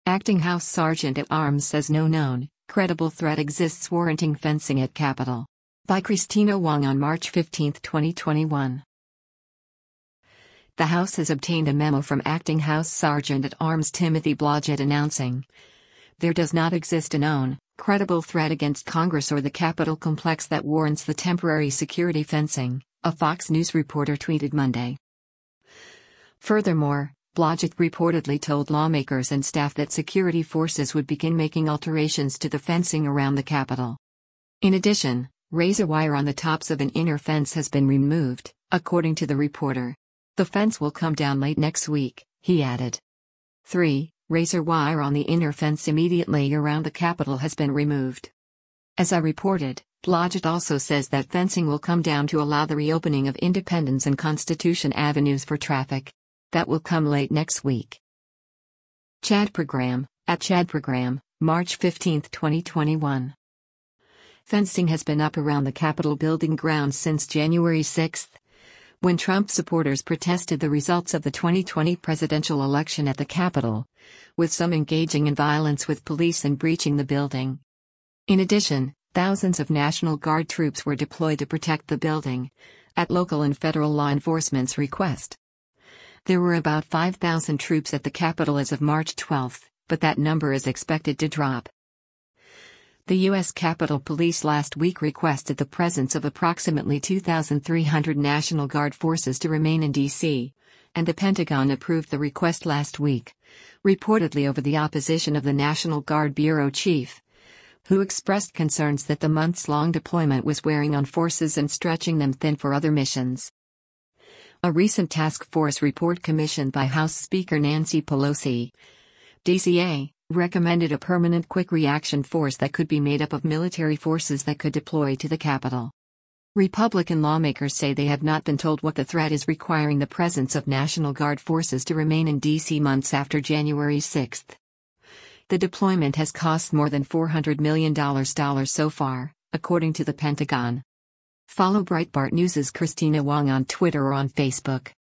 Acting House Sergeant at Arms says no known, credible threat exists warranting fencing at Capitol. By Christina Wong on March 15, 2021. The House has obtained a memo from Acting House Sergeant at Arms Timothy Blodgett announcing, "There does not exist a known, credible threat against Congress or the Capitol complex that warrants the temporary security fencing," a Fox News reporter tweeted Monday. Furthermore, Blodgett reportedly told lawmakers and staff that security forces would begin making alterations to the fencing around the Capitol. In addition, razor wire on the tops of an inner fence has been removed, according to the reporter. The fence will come down late next week, he added. 3. Razor wire on the inner fence immediately around the Capitol has been removed. As I reported, Blodgett also says that fencing will come down to allow the reopening of Independence and Constitution avenues for traffic. That will come late next week. Chad Program, at Chad Program, March 15, 2021. Fencing has been up around the Capitol building grounds since January 6, when Trump supporters protested the results of the 2020 presidential election at the Capitol, with some engaging in violence with police and breaching the building. In addition, thousands of National Guard troops were deployed to protect the building, at local and federal law enforcement's request. There were about 5,000 troops at the Capitol as of March 12, but that number is expected to drop. The U.S. Capitol Police last week requested the presence of approximately 2,300 National Guard forces to remain in D.C., and the Pentagon approved the request last week, reportedly over the opposition of the National Guard Bureau Chief, who expressed concerns that the months-long deployment was wearing on forces and stretching them thin for other missions. A recent task force report commissioned by House Speaker Nancy Pelosi, DCA, recommended a permanent quick reaction force that could be made up of military forces that could deploy to the Capitol. Republican lawmakers say they have not been told what the threat is requiring the presence of National Guard forces to remain in D.C. months after January 6. The deployment has cost more than $400 million so far, according to the Pentagon. Follow Breitbart News' Christina Wong on Twitter or on Facebook.